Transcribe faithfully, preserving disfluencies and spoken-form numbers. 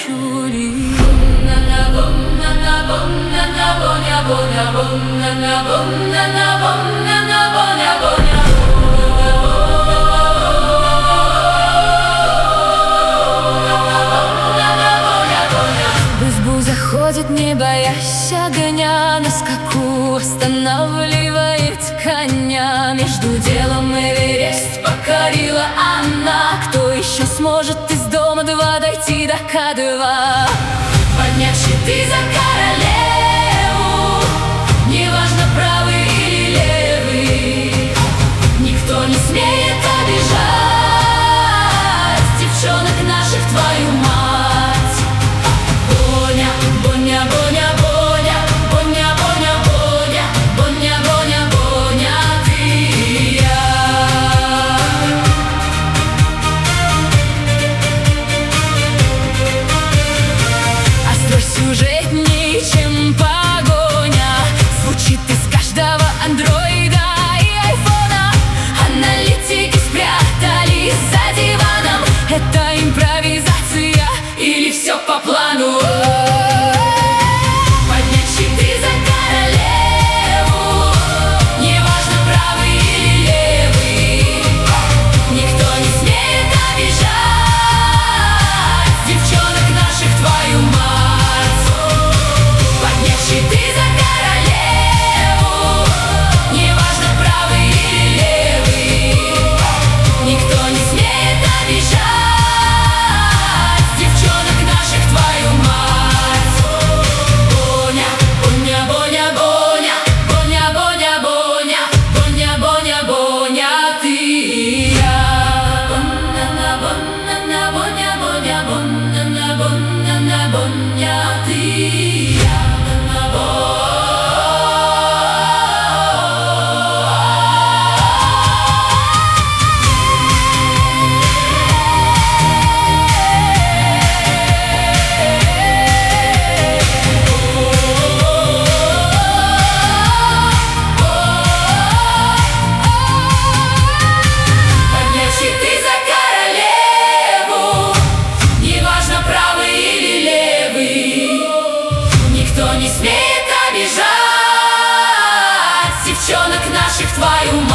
чули. В избу заходит, не боясь огня, на скаку останавливает коня. Между делом Эверест покорила она. Кто еще сможет из дома два дойти до Ка два? Поднять щиты за королеву, неважно, правый или левый, никто не смеет обижать девчонок наших, твою мать. Боня, Боня, Боня, Боня, Боня, Боня, Боня, Боня, Боня, Боня, ты и я. Острый сюжетнее, чем погоня, звучит из каждого андроида и айфона. Аналитики спрятались за диваном. Это импровизация или все по плану? Поднять щиты за королеву, неважно, правый или левый, никто не смеет обижать девчонок наших, твою мать. Поднять щиты за королеву, неважно, правый или левый, никто не смеет обижать девчонок наших, твою мать. Боня, Боня, Боня, Боня, Боня, Боня, Боня, Боня, Боня, Боня, ты и я. Боня, Боня, Боня, Боня, Боня, Боня, Боня, ты и я. Поднять щиты за королеву, неважно, правый или левый, никто не смеет обижать девчонок наших, твою мать.